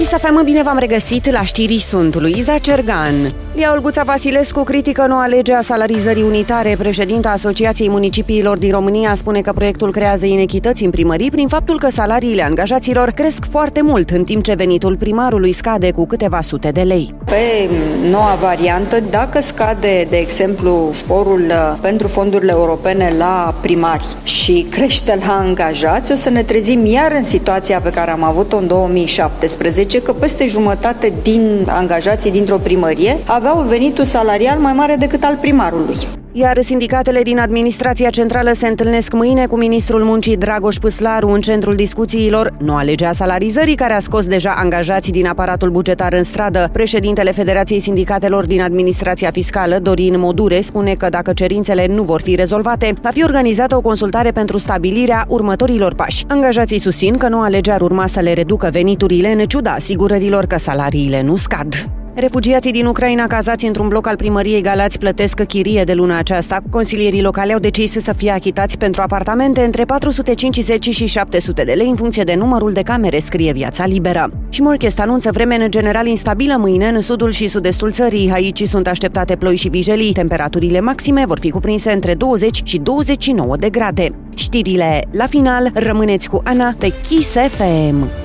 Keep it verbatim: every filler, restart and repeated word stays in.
Kiss F M, bine v-am regăsit, la știri sunt Luiza Cergan. Lia Olguța Vasilescu critică noua lege a salarizării unitare. Președinta Asociației Municipiilor din România spune că proiectul creează inechități în primării prin faptul că salariile angajaților cresc foarte mult, în timp ce venitul primarului scade cu câteva sute de lei. Pe noua variantă, dacă scade, de exemplu, sporul pentru fondurile europene la primari și crește la angajați, o să ne trezim iar în situația pe care am avut-o în două mii șaptesprezece, că peste jumătate din angajații dintr-o primărie aveau venitul salarial mai mare decât al primarului. Iar sindicatele din administrația centrală se întâlnesc mâine cu ministrul muncii Dragoș Păslaru în centrul discuțiilor noua lege a salarizării, care a scos deja angajații din aparatul bugetar în stradă. Președintele Federației Sindicatelor din administrația fiscală, Dorin Modure, spune că dacă cerințele nu vor fi rezolvate, va fi organizată o consultare pentru stabilirea următorilor pași. Angajații susțin că noua lege ar urma să le reducă veniturile, în ciuda asigurărilor că salariile nu scad. Refugiații din Ucraina cazați într-un bloc al primăriei Galați plătesc chirie de luna aceasta. Consilierii locali au decis să fie achitați pentru apartamente între patru sute cincizeci și șapte sute de lei în funcție de numărul de camere, scrie Viața Liberă. Și Morchest anunță vreme în general instabilă mâine în sudul și sud-estul țării. Aici sunt așteptate ploi și vijelii. Temperaturile maxime vor fi cuprinse între douăzeci și douăzeci și nouă de grade. Știrile la final, rămâneți cu Ana pe Kiss F M.